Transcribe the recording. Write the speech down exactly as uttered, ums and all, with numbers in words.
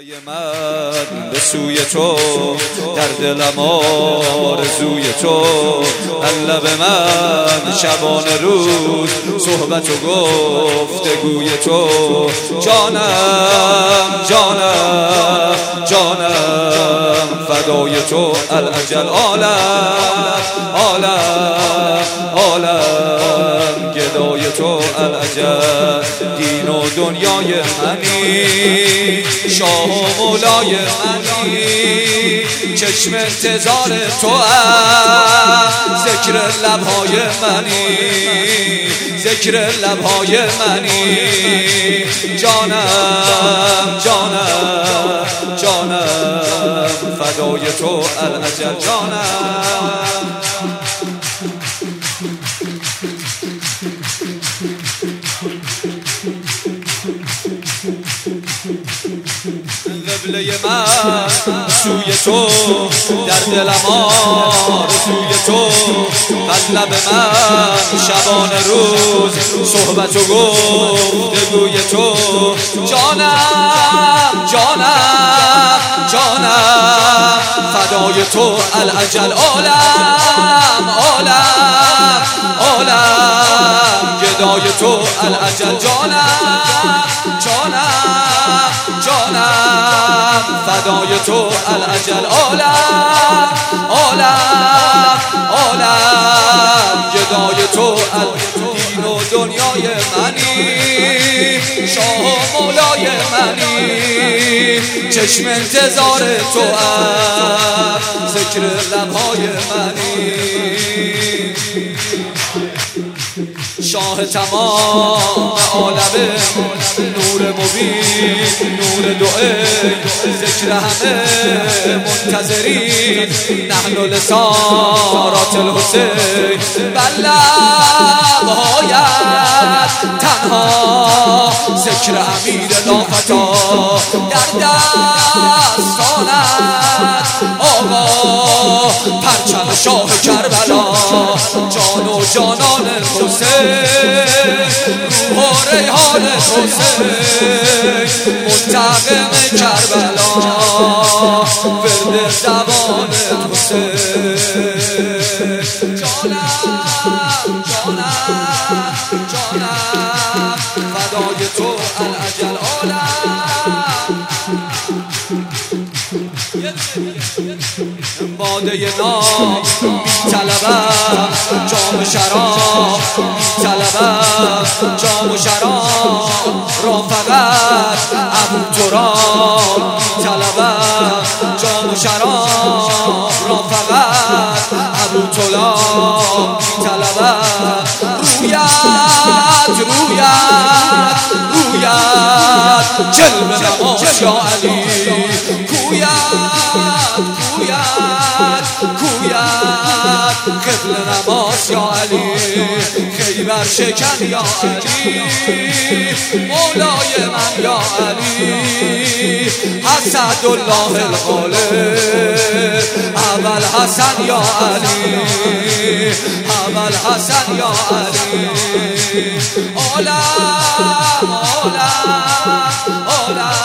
قبله من به سوی تو، در دلم آرزوی تو، لب من شبانه روز صحبت و گفتگوی تو. جانم جانم جانم فدای تو، الاجل عالم عالم عالم گدای تو، الاجل دین و دنیای منی، شاه و مولای منی، چشم انتظار تو است، ذکر لبهای منی، ذکر لبهای منی. جانم جانم جانم فدای تو، الاجل جانم. قبله من سوی تو، در دلم آرزوی تو، لب من شبانه روز صحبت و گفتگوی تو. جانم جانم جانم فدای تو، الاجل عالم عالم عالم گدای تو، الاجل جانم جانم جانم فدای تو، الاجل عالم عالم عالم گدای تو، دین و دنیای منی، شاه و مولای منی، چشم انتظار تو است، ذکر لبهای منی. شاه تمام عالم، نور مبین، نور دعای، ذکر همه منتظرین، نحن لسارات الحسین، بلغ باید تنها ذکر امیر لافتا، در دستانت آقا پرچم شاه کربلا، جان و جانان حسین، روح و ریحان حسین، منتقم کربلا، ورد زبان حسین. جانم جانم جانم فدای تو، الاجل عالم. باده نام می طلبم، جام شراب می طلبم، جام و شراب را فقط ابو تراب می طلبم، جام و شراب را فقط ابو تراب می طلبم. رویت رویت رویت جلوه نماز یا علی، کویت کویت کویت قبل نماز یا علی، خیبر شکن یا علی، مولای من یا علی، اسدالله الغالب، اول حسن یا علی، اول حسن یا علی. عالم عالم عالم